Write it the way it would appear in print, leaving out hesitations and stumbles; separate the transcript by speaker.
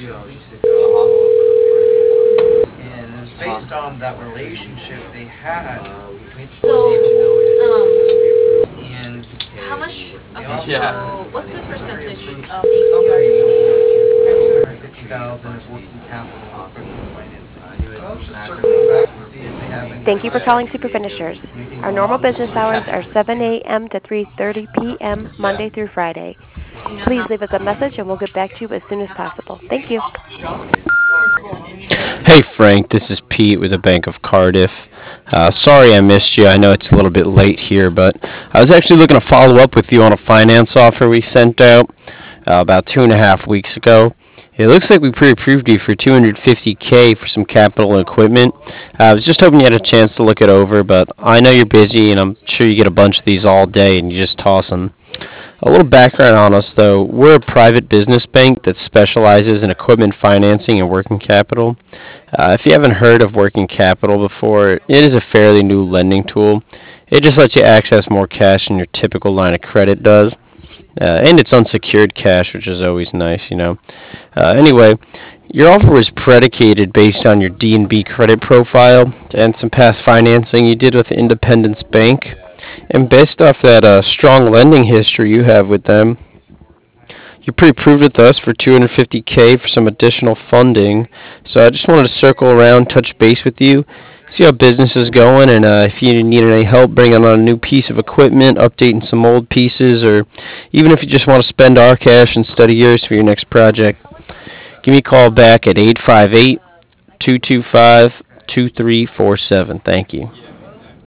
Speaker 1: And it was based on that relationship they had with
Speaker 2: So,
Speaker 1: and
Speaker 2: how much?
Speaker 1: they
Speaker 2: Okay,
Speaker 1: also
Speaker 2: so what's the percentage of APR you're taking?
Speaker 1: 250,000 of working capital equipment financing. I was just circling back to see if they have any
Speaker 3: Thank you for calling
Speaker 1: projects,
Speaker 3: Super Finishers.
Speaker 1: anything
Speaker 3: Our
Speaker 1: going
Speaker 3: normal
Speaker 1: on this
Speaker 3: business hours
Speaker 1: year.
Speaker 3: are 7 a.m. to 3:30 p.m. Monday through Friday.
Speaker 2: Do you know
Speaker 3: Please
Speaker 2: how?
Speaker 3: leave us a message and we'll get back to you as soon as possible. Thank you.
Speaker 4: Hey Frank, this is Pete with the Bank of Cardiff. Sorry I missed you. I know it's a little bit late here, but I was actually looking to follow up with you on a finance offer we sent out about 2.5 weeks ago. It looks like we pre-approved you for 250K for some capital and equipment. I was just hoping you had a chance to look it over, but I know you're busy and I'm sure you get a bunch of these all day and you just toss them. A little background on us, though. We're a private business bank that specializes in equipment financing and working capital. If you haven't heard of working capital before, it is a fairly new lending tool. It just lets you access more cash than your typical line of credit does. And it's unsecured cash, which is always nice. Anyway, your offer was predicated based on your D&B credit profile and some past financing you did with Independence Bank. And based off that strong lending history you have with them, you pre-approved with us for 250K for some additional funding. So I just wanted to circle around, touch base with you, see how business is going, and if you need any help bringing on a new piece of equipment, updating some old pieces, or even if you just want to spend our cash instead of yours for your next project. Give me a call back at 858-225-2347. Thank you.